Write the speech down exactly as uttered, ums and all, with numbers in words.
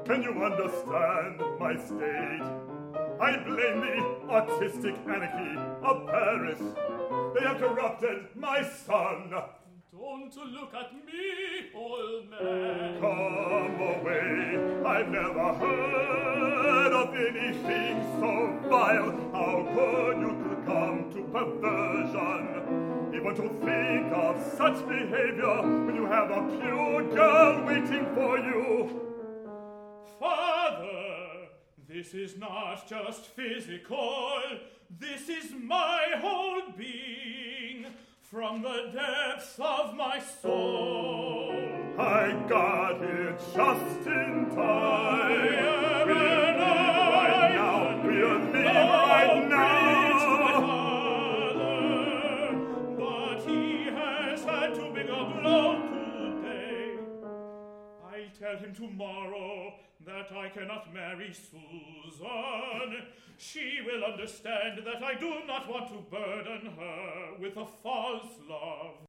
Can you understand my state? I blame the artistic anarchy of Paris. They have corrupted my son. Don't look at me, old man. Come away. I've never heard of anything so vile. How could you to come to perversion? Even to think of such behavior when you have a pure girl waiting for you. Father, this is not just physical. This is my whole being. From the depths of my soul, I got here just in time. I am We'll an leave right now. We'll leave right now. Father, but he has had too big a blow today. I'll tell him tomorrow that I cannot marry Susan. She will understand that I do not want to burden her with a false love.